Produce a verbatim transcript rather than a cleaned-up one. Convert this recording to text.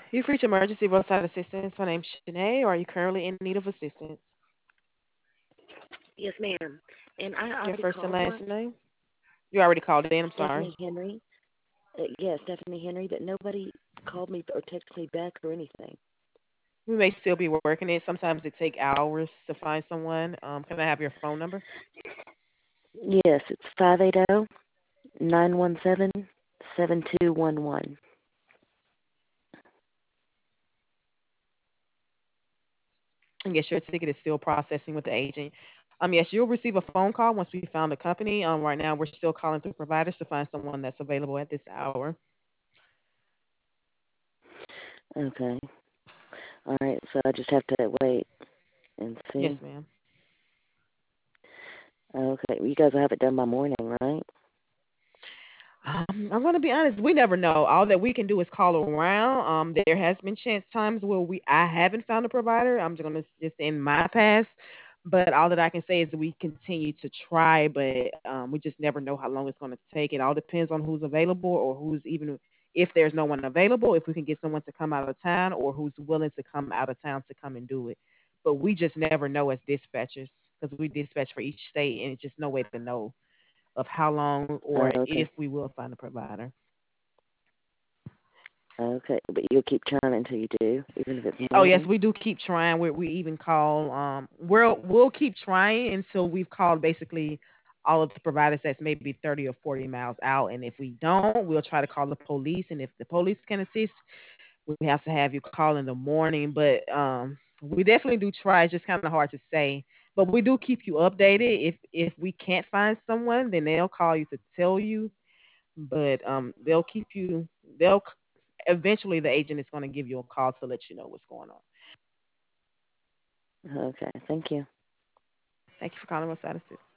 You've reached emergency roadside assistance. My name's Shanae. Are you currently in need of assistance? Yes, ma'am. And I Your already first and called last once, name? You already called in. I'm sorry. Stephanie Henry. Uh, yes, Stephanie Henry, but nobody called me or texted me back or anything. We may still be working it. Sometimes it take hours to find someone. Um, can I have your phone number? Yes, it's five eight zero nine one seven seven two one one. And yes, your ticket is still processing with the agent. Um, yes, you'll receive a phone call once we found a company. Um, right now we're still calling through providers to find someone that's available at this hour. Okay. All right, so I just have to wait and Yes, see. ma'am. Okay, you guys will have it done by morning, right? Um, I'm gonna be honest. We never know. All that we can do is call around. Um, there has been chance times where we I haven't found a provider. I'm just gonna just in my past, but all that I can say is that we continue to try, but um, we just never know how long it's gonna take. It all depends on who's available or who's even if there's no one available, if we can get someone to come out of town or who's willing to come out of town to come and do it. But we just never know as dispatchers because we dispatch for each state, and it's just no way to know of how long or Uh, if okay. we will find a provider. Okay, but you'll keep trying until you do, even if it's Oh yes, morning. we do keep trying. We we even call um we'll we'll keep trying until we've called basically all of the providers that's maybe thirty or forty miles out, and if we don't, we'll try to call the police, and if the police can assist, we have to have you call in the morning. But um we definitely do try. It's just kind of hard to say, but we do keep you updated. If if we can't find someone, then they'll call you to tell you. But um they'll keep you. They'll eventually the agent is going to give you a call to let you know what's going on. Okay, thank you. Thank you for calling us, Addison.